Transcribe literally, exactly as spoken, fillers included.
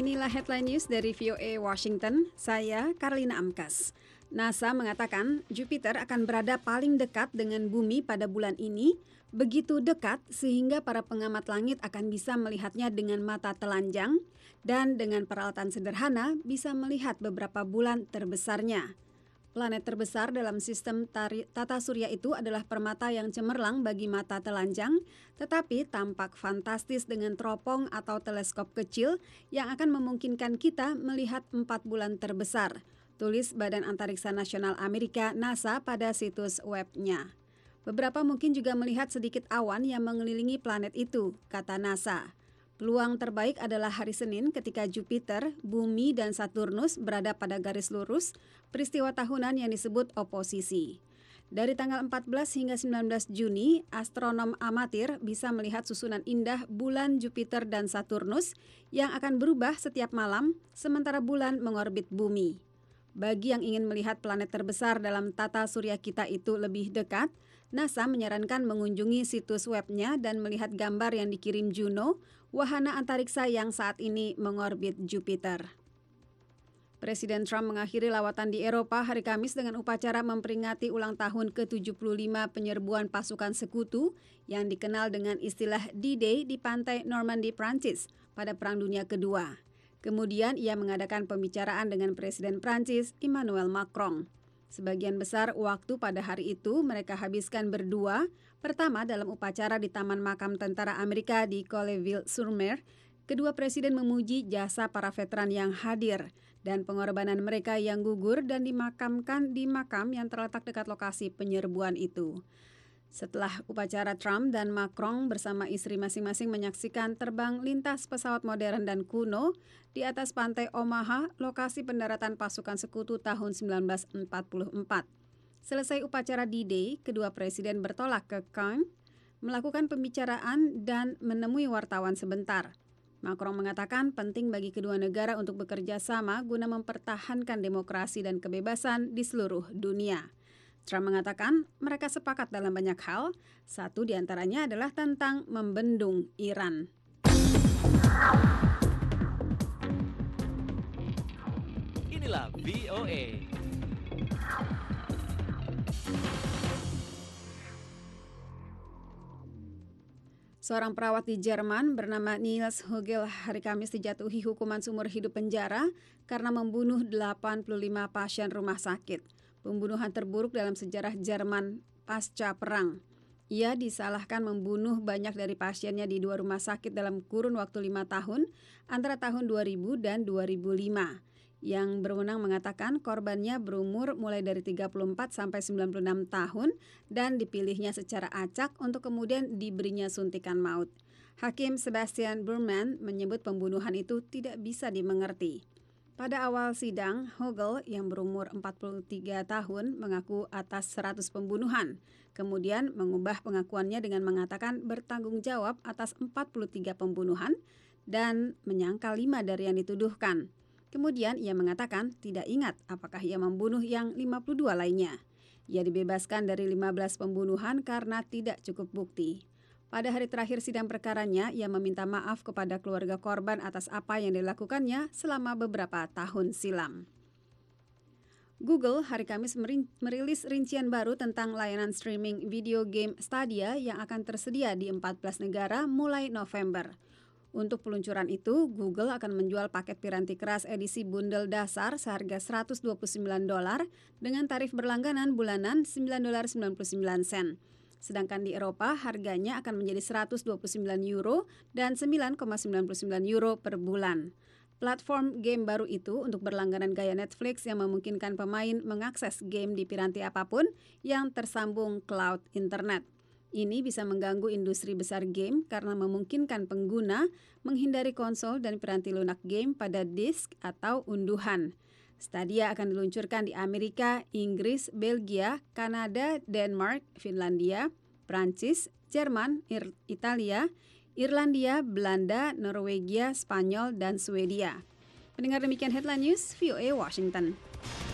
Inilah headline news dari V O A Washington, saya Karlina Amkas. NASA mengatakan Jupiter akan berada paling dekat dengan bumi pada bulan ini, begitu dekat sehingga para pengamat langit akan bisa melihatnya dengan mata telanjang dan dengan peralatan sederhana bisa melihat beberapa bulan terbesarnya. Planet terbesar dalam sistem tari, tata surya itu adalah permata yang cemerlang bagi mata telanjang, tetapi tampak fantastis dengan teropong atau teleskop kecil yang akan memungkinkan kita melihat empat bulan terbesar, tulis Badan Antariksa Nasional Amerika NASA pada situs webnya. Beberapa mungkin juga melihat sedikit awan yang mengelilingi planet itu, kata NASA. Peluang terbaik adalah hari Senin ketika Jupiter, Bumi, dan Saturnus berada pada garis lurus, peristiwa tahunan yang disebut oposisi. Dari tanggal empat belas hingga sembilan belas Juni, astronom amatir bisa melihat susunan indah bulan Jupiter dan Saturnus yang akan berubah setiap malam, sementara bulan mengorbit Bumi. Bagi yang ingin melihat planet terbesar dalam tata surya kita itu lebih dekat, NASA menyarankan mengunjungi situs webnya dan melihat gambar yang dikirim Juno, wahana antariksa yang saat ini mengorbit Jupiter. Presiden Trump mengakhiri lawatan di Eropa hari Kamis dengan upacara memperingati ulang tahun ke tujuh puluh lima penyerbuan pasukan sekutu yang dikenal dengan istilah D-Day di pantai Normandy, Prancis pada Perang Dunia Kedua. Kemudian ia mengadakan pembicaraan dengan Presiden Prancis Emmanuel Macron. Sebagian besar waktu pada hari itu mereka habiskan berdua, pertama dalam upacara di Taman Makam Tentara Amerika di Colleville-sur-Mer. Kedua presiden memuji jasa para veteran yang hadir dan pengorbanan mereka yang gugur dan dimakamkan di makam yang terletak dekat lokasi penyerbuan itu. Setelah upacara, Trump dan Macron bersama istri masing-masing menyaksikan terbang lintas pesawat modern dan kuno di atas pantai Omaha, lokasi pendaratan pasukan sekutu tahun sembilan belas empat puluh empat. Selesai upacara D-Day, kedua presiden bertolak ke Caen, melakukan pembicaraan dan menemui wartawan sebentar. Macron mengatakan penting bagi kedua negara untuk bekerja sama guna mempertahankan demokrasi dan kebebasan di seluruh dunia. Trump mengatakan mereka sepakat dalam banyak hal, satu diantaranya adalah tentang membendung Iran. Inilah V O A. Seorang perawat di Jerman bernama Niels Hugel hari Kamis dijatuhi hukuman seumur hidup penjara karena membunuh delapan puluh lima pasien rumah sakit. Pembunuhan terburuk dalam sejarah Jerman pasca perang. Ia disalahkan membunuh banyak dari pasiennya di dua rumah sakit dalam kurun waktu lima tahun antara tahun dua ribu dan dua ribu lima. Yang berwenang mengatakan korbannya berumur mulai dari tiga puluh empat sampai sembilan puluh enam tahun dan dipilihnya secara acak untuk kemudian diberinya suntikan maut. Hakim Sebastian Burman menyebut pembunuhan itu tidak bisa dimengerti. Pada awal sidang, Hugel yang berumur empat puluh tiga tahun mengaku atas seratus pembunuhan. Kemudian mengubah pengakuannya dengan mengatakan bertanggung jawab atas empat puluh tiga pembunuhan dan menyangkal lima dari yang dituduhkan. Kemudian ia mengatakan tidak ingat apakah ia membunuh yang lima puluh dua lainnya. Ia dibebaskan dari lima belas pembunuhan karena tidak cukup bukti. Pada hari terakhir sidang perkaranya, ia meminta maaf kepada keluarga korban atas apa yang dilakukannya selama beberapa tahun silam. Google hari Kamis merilis rincian baru tentang layanan streaming video game Stadia yang akan tersedia di empat belas negara mulai November. Untuk peluncuran itu, Google akan menjual paket piranti keras edisi bundel dasar seharga seratus dua puluh sembilan dolar dengan tarif berlangganan bulanan sembilan dolar sembilan puluh sembilan sen. Sedangkan di Eropa harganya akan menjadi seratus dua puluh sembilan euro dan sembilan koma sembilan puluh sembilan euro per bulan. Platform game baru itu untuk berlangganan gaya Netflix yang memungkinkan pemain mengakses game di piranti apapun yang tersambung cloud internet. Ini bisa mengganggu industri besar game karena memungkinkan pengguna menghindari konsol dan piranti lunak game pada disk atau unduhan. Stadia akan diluncurkan di Amerika, Inggris, Belgia, Kanada, Denmark, Finlandia, Prancis, Jerman, Ir- Italia, Irlandia, Belanda, Norwegia, Spanyol, dan Swedia. Pendengar demikian headline news V O A Washington.